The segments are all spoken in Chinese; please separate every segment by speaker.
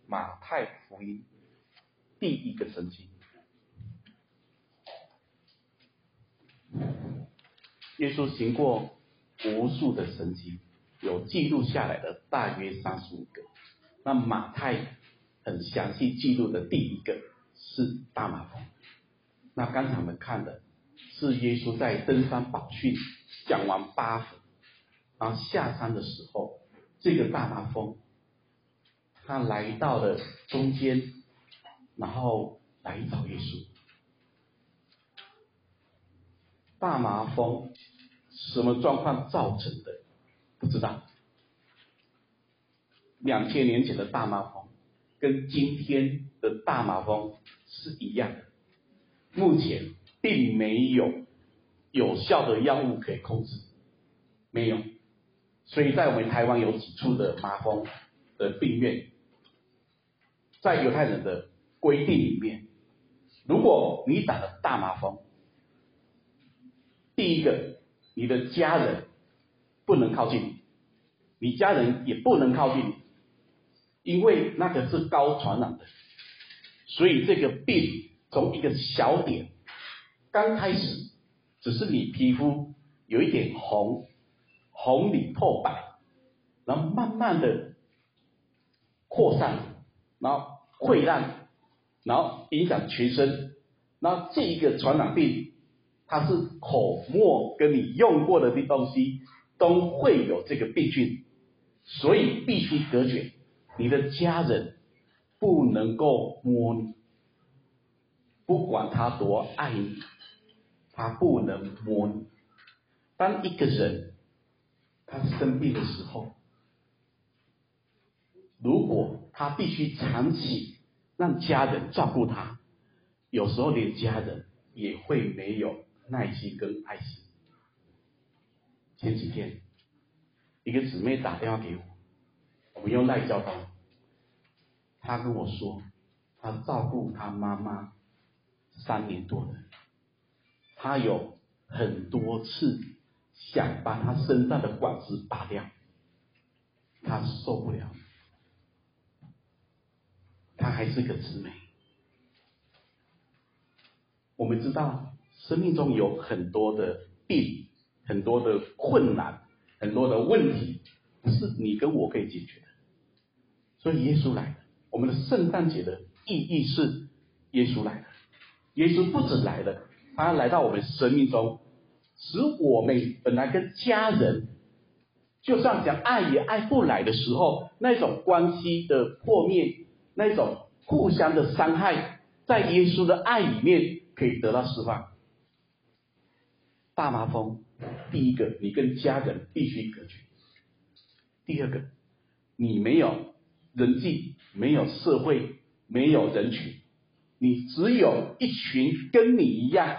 Speaker 1: 马太福音第一个神迹。耶稣行过无数的神迹，有记录下来的大约35个。那马太很详细记录的第一个是大麻风。那刚才我们看的是耶稣在登山宝训讲完8福，然后下山的时候，这个大麻风他来到了中间，然后来找耶稣。大麻风什么状况造成的不知道。2000年前的大麻风跟今天的大麻风是一样的，目前并没有有效的药物可以控制，没有。所以在我们台湾有几处的麻风的病院，在犹太人的规定里面，如果你打了大麻风，第一个，你的家人不能靠近你，你家人也不能靠近你，因为那个是高传染的。所以这个病从一个小点，刚开始只是你皮肤有一点红，红里透白，然后慢慢的扩散，然后溃烂，然后影响全身。然后这一个传染病，它是口沫跟你用过的东西都会有这个病菌，所以必须隔绝。你的家人不能够摸你，不管他多爱你，他不能摸你。当一个人他生病的时候，如果他必须长期让家人照顾他，有时候连家人也会没有耐心跟爱心。前几天一个姊妹打电话给我，我们用赖交通，她跟我说她照顾她妈妈3年多了，她有很多次想把她身上的管子拔掉，她受不了。她还是个姊妹。我们知道生命中有很多的病，很多的困难，很多的问题，不是你跟我可以解决的。所以耶稣来了，我们的圣诞节的意义是耶稣来了。耶稣不止来了，他来到我们生命中，使我们本来跟家人就算讲爱也爱不来的时候，那种关系的破灭，那种互相的伤害，在耶稣的爱里面可以得到释放。大麻风，第一个，你跟家人必须隔绝；第二个，你没有人际，没有社会，没有人群，你只有一群跟你一样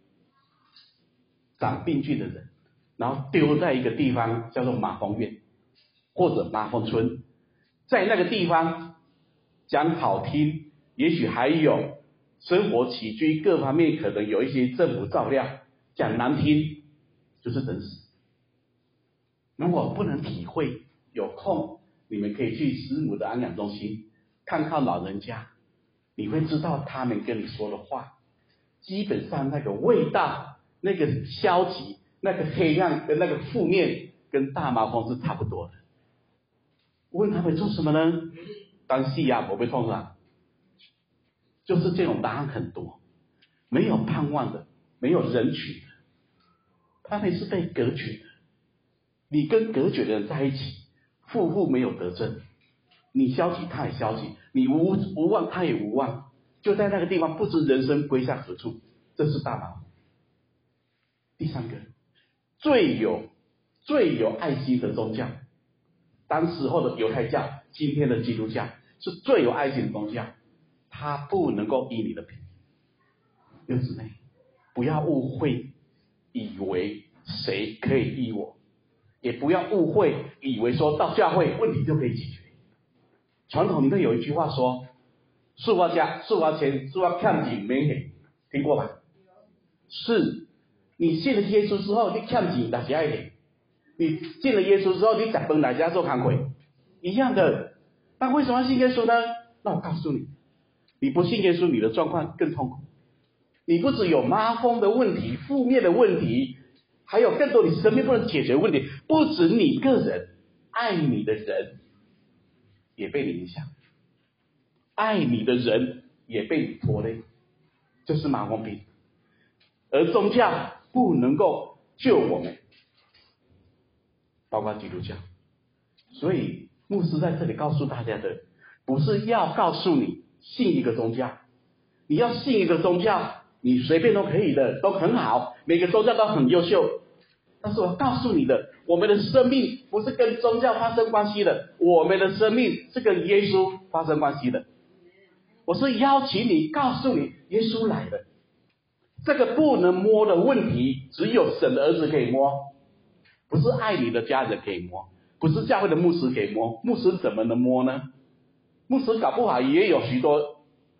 Speaker 1: 长病菌的人，然后丢在一个地方叫做麻风院或者麻风村。在那个地方讲好听，也许还有生活起居各方面可能有一些政府照料，讲难听就是等死。如果不能体会，有空你们可以去师母的安养中心看看老人家，你会知道他们跟你说的话，基本上那个味道，那个消极，那个黑暗跟那个负面，跟大麻风是差不多的。问他们做什么呢？当戏啊，我被痛了。就是这种答案很多，没有盼望的，没有人群的，他们是被隔绝的。你跟隔绝的人在一起，夫妇没有得正，你消极他也消极，你无望他也无望，就在那个地方不知人生归向何处。这是大麻风。第三个，最有爱心的宗教，当时候的犹太教，今天的基督教是最有爱心的宗教，它不能够医你的病。弟兄姊妹，不要误会，以为谁可以医我，也不要误会，以为说到教会问题就可以解决。传统里面有一句话说，树花家、树花钱、树花看紧没给，听过吧？是，你信了耶稣之后，你看紧大家一点；你信了耶稣之后，你讲崩大家做看鬼，一样的。那为什么要信耶稣呢？ 那我告诉你，你不信耶稣，你的状况更痛苦。你不只有麻风的问题、负面的问题，还有更多你生命不能解决的问题。不止你个人，爱你的人也被你影响，爱你的人也被你拖累，这是麻风病。而宗教不能够救我们，包括基督教。所以牧师在这里告诉大家的，不是要告诉你信一个宗教，你要信一个宗教，你随便都可以的，都很好，每个宗教都很优秀。但是我告诉你的，我们的生命不是跟宗教发生关系的，我们的生命是跟耶稣发生关系的。我是邀请你，告诉你，耶稣来了。这个不能摸的问题，只有神的儿子可以摸，不是爱你的家人可以摸，不是教会的牧师可以摸。牧师怎么能摸呢？牧师搞不好也有许多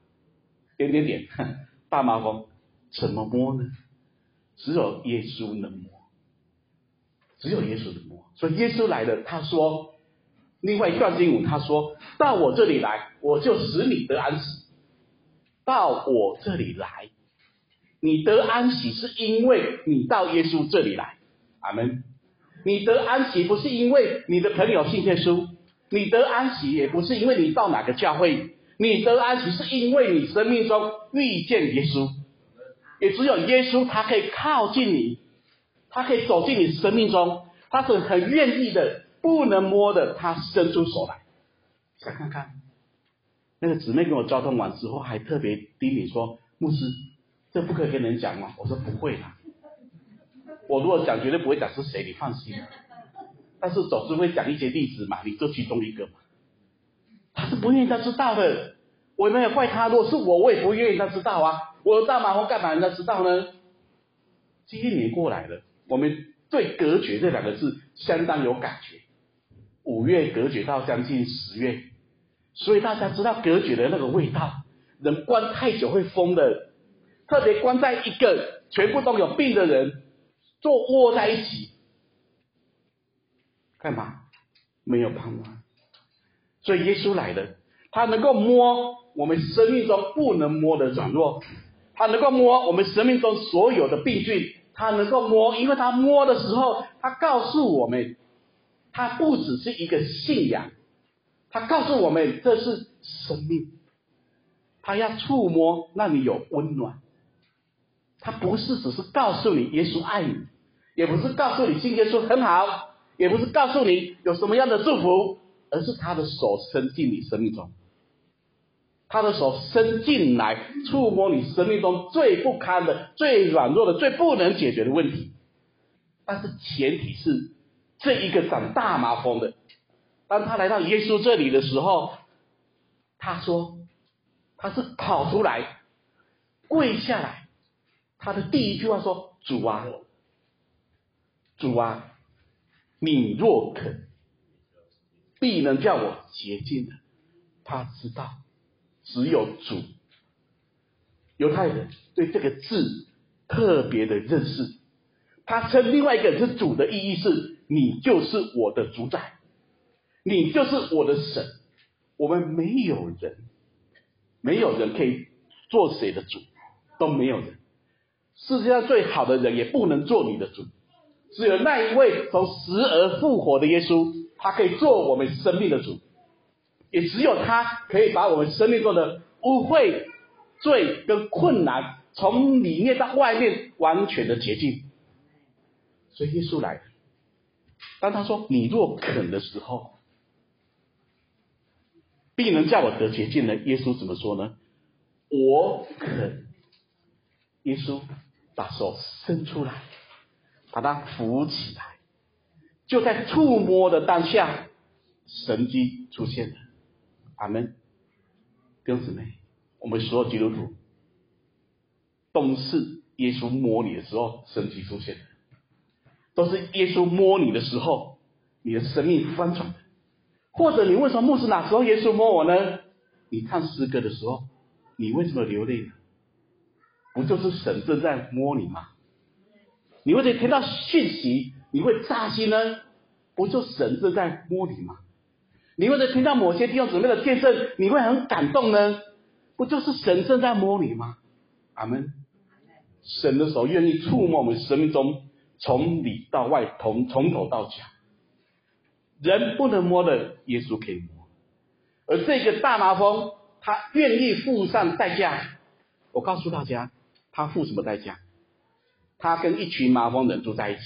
Speaker 1: 大麻风，怎么摸呢？只有耶稣能摸，只有耶稣能摸。所以耶稣来了，他说，另外一段经文他说，到我这里来，我就使你得安息。到我这里来，你得安息是因为你到耶稣这里来。阿们。你得安息不是因为你的朋友信耶稣，你得安息也不是因为你到哪个教会，你得安息是因为你生命中遇见耶稣。也只有耶稣他可以靠近你，他可以走进你生命中，他是很愿意的，不能摸的他伸出手来。想看看那个姊妹跟我交通完之后还特别叮咛说，牧师这不可以跟人讲吗？我说不会啦，我如果讲绝对不会讲是谁，你放心。但是总是会讲一些例子嘛，你就其中一个嘛。他是不愿意他知道的，我没有怪他，如果是我也不愿意他知道啊。我大麻风干嘛人家知道呢？这一年过来了，我们对隔绝这两个字相当有感觉。5月隔绝到将近10月，所以大家知道隔绝的那个味道，人关太久会疯的，特别关在一个全部都有病的人坐窝在一起，干嘛？没有盼望。所以耶稣来了，他能够摸我们生命中不能摸的软弱，他能够摸我们生命中所有的病菌，他能够摸，因为他摸的时候，他告诉我们，他不只是一个信仰，他告诉我们这是生命，他要触摸让你有温暖。他不是只是告诉你耶稣爱你，也不是告诉你信耶稣很好，也不是告诉你有什么样的祝福，而是他的手伸进你生命中，他的手伸进来触摸你生命中最不堪的、最软弱的、最不能解决的问题。但是前提是这一个长大麻风的，当他来到耶稣这里的时候，他说他是跑出来跪下来，他的第一句话说，主啊，主啊，你若肯，必能叫我洁净的。他知道只有主。犹太人对这个字特别的认识，他称另外一个是主的意义是，你就是我的主宰，你就是我的神。我们没有人可以做谁的主，都没有人。世界上最好的人也不能做你的主，只有那一位从死而复活的耶稣，他可以做我们生命的主，也只有他可以把我们生命中的污秽、罪跟困难从里面到外面完全的洁净。所以耶稣来了，当他说你若肯的时候，必能叫我得洁净呢？耶稣怎么说呢？我肯。耶稣把手伸出来，把他扶起来，就在触摸的当下，神迹出现了。阿们。弟兄姊妹，我们所有基督徒都是耶稣摸你的时候神迹出现的，都是耶稣摸你的时候你的生命翻转的。或者你问说，牧师哪时候耶稣摸我呢？你唱诗歌的时候，你为什么流泪呢？不就是神正在摸你吗？你为什么听到讯息你会扎心呢？不就神正在摸你吗？ 你或者听到某些弟兄姊妹的见证，你会很感动呢？不就是神正在摸你吗？阿们。神的手愿意触摸我们生命中，从里到外，从头到脚。人不能摸的，耶稣可以摸。而这个大麻风，他愿意付上代价。我告诉大家，他付什么代价？他跟一群麻风人住在一起。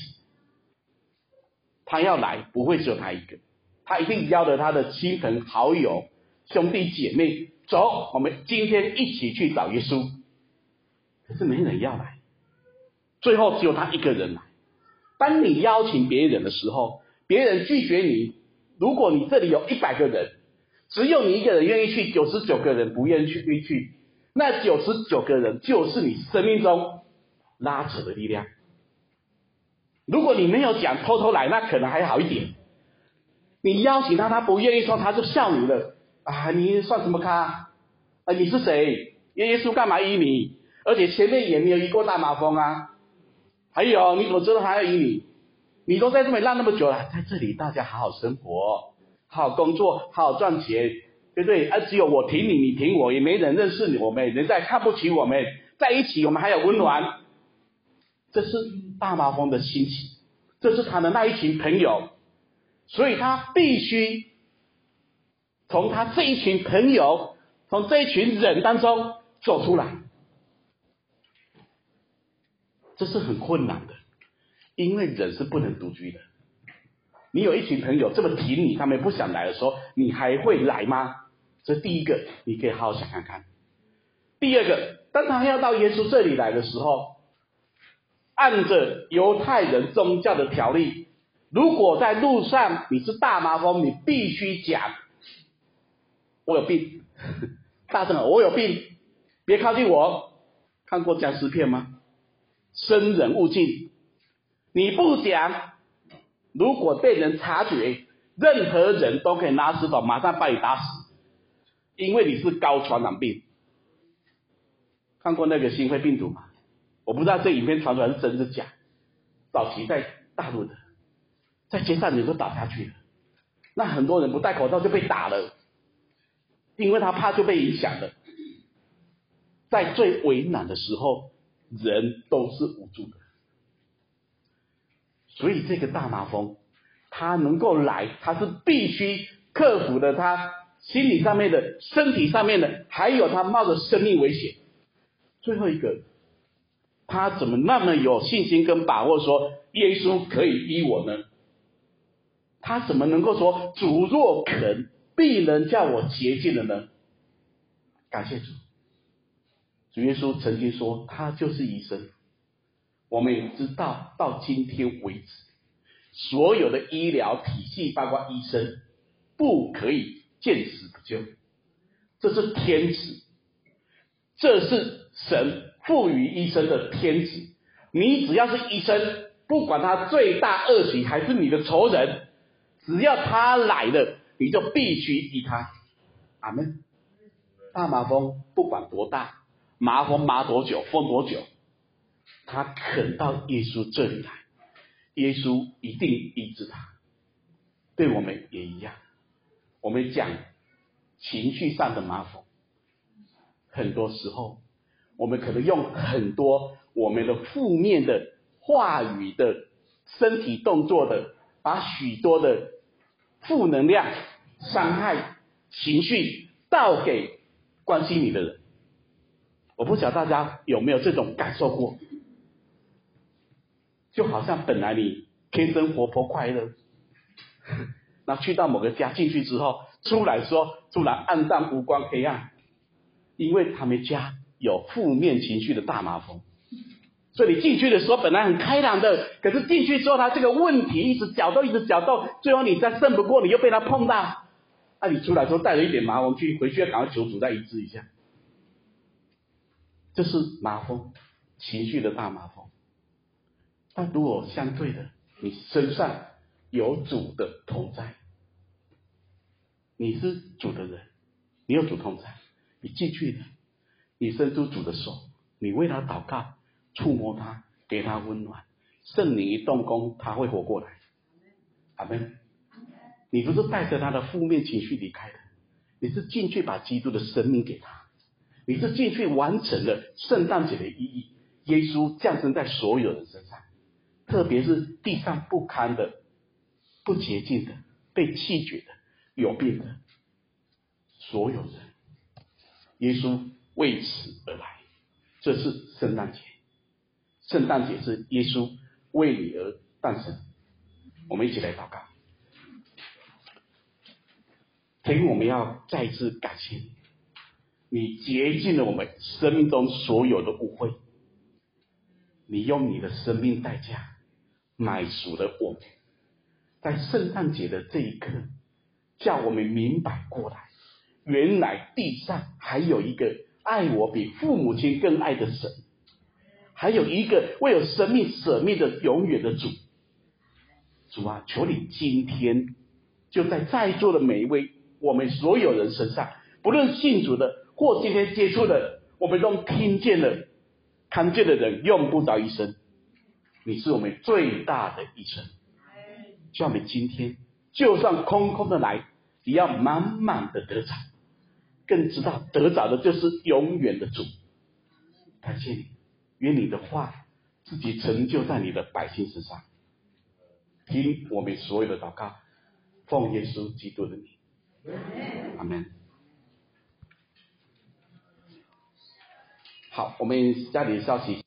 Speaker 1: 他要来，不会只有他一个，他一定邀着他的亲朋好友、兄弟姐妹，走，我们今天一起去找耶稣。可是没人要来，最后只有他一个人来。当你邀请别人的时候，别人拒绝你，如果你这里有100个人，只有你一个人愿意去，99个人不愿意去，那99个人就是你生命中拉扯的力量。如果你没有讲，偷偷来，那可能还好一点。你邀请他，他不愿意说，他就笑你了啊！你算什么咖？啊，你是谁？耶稣干嘛医你？而且前面也没有医过大麻风啊。还有，你怎么知道他要医你？你都在这里浪那么久了，在这里大家好好生活，好好工作，好好赚钱，对不对？只有我挺你，你挺我，也没人认识你，我们人家看不起我们，在一起我们还有温暖。这是大麻风的心情，这是他的那一群朋友，所以他必须从他这一群朋友，从这一群人当中走出来。这是很困难的，因为人是不能独居的。你有一群朋友这么挺你，他们不想来的时候，你还会来吗？这是第一个，你可以好好想看看。第二个，当他要到耶稣这里来的时候，按着犹太人宗教的条例，如果在路上你是大麻风，你必须讲我有病，大声我有病，别靠近我。看过僵尸片吗？生人勿近。你不讲，如果被人察觉，任何人都可以拿石头马上把你打死，因为你是高传染病。看过那个新冠病毒吗？我不知道这影片传出来是真是假。早期在大陆的，在街上人都倒下去了，那很多人不戴口罩就被打了，因为他怕就被影响了。在最为难的时候，人都是无助的。所以这个大麻风，他能够来，他是必须克服了他心理上面的、身体上面的，还有他冒着生命危险。最后一个，他怎么那么有信心跟把握说耶稣可以医我呢？他怎么能够说主若肯，必能叫我洁净了呢？感谢主，主耶稣曾经说他就是医生。我们也知道到今天为止，所有的医疗体系包括医生不可以见死不救，这是天职，这是神赋予医生的天职。你只要是医生，不管他罪大恶极还是你的仇人，只要他来了，你就必须医他。阿们。大麻风不管多大，麻风麻多久，风多久，他肯到耶稣这里来，耶稣一定医治他。对我们也一样，我们讲情绪上的麻风，很多时候我们可能用很多我们的负面的话语的身体动作的，把许多的负能量、伤害、情绪倒给关心你的人。我不晓得大家有没有这种感受过，就好像本来你天生活泼快乐，那去到某个家进去之后，出来说突然暗淡无光黑暗，因为他们家有负面情绪的大麻风。所以你进去的时候本来很开朗的，可是进去之后他这个问题一直搅动，最后你再胜不过，你又被他碰到，那你出来之后带了一点麻风去，回去要赶快求主再医治一下。这是麻风，情绪的大麻风。但如果相对的，你身上有主的同在，你是主的人，你有主同在，你进去了，你伸出主的手，你为他祷告，触摸他，给他温暖，圣灵一动工，他会活过来。阿们。 你不是带着他的负面情绪离开的，你是进去把基督的生命给他，你是进去完成了圣诞节的意义。耶稣降生在所有人身上，特别是地上不堪的、不洁净的、被弃绝的、有病的所有人，耶稣为此而来。这是圣诞节，圣诞节是耶稣为你而诞生。我们一起来祷告。天父，我们要再次感谢你，你洁净了我们生命中所有的污秽，你用你的生命代价买赎了我们。在圣诞节的这一刻，叫我们明白过来，原来地上还有一个爱我比父母亲更爱的神，还有一个为了生命舍命的永远的主。主啊，求你今天就在座的每一位我们所有人身上，不论信主的或今天接触的，我们都听见了，看见的人用不着医生，你是我们最大的医生。叫我们今天就算空空的来，也要满满的得着，更知道得着的就是永远的主。感谢你，愿你的话自己成就在你的百姓身上。听我们所有的祷告，奉耶稣基督的名，阿们。好，我们家里的消息。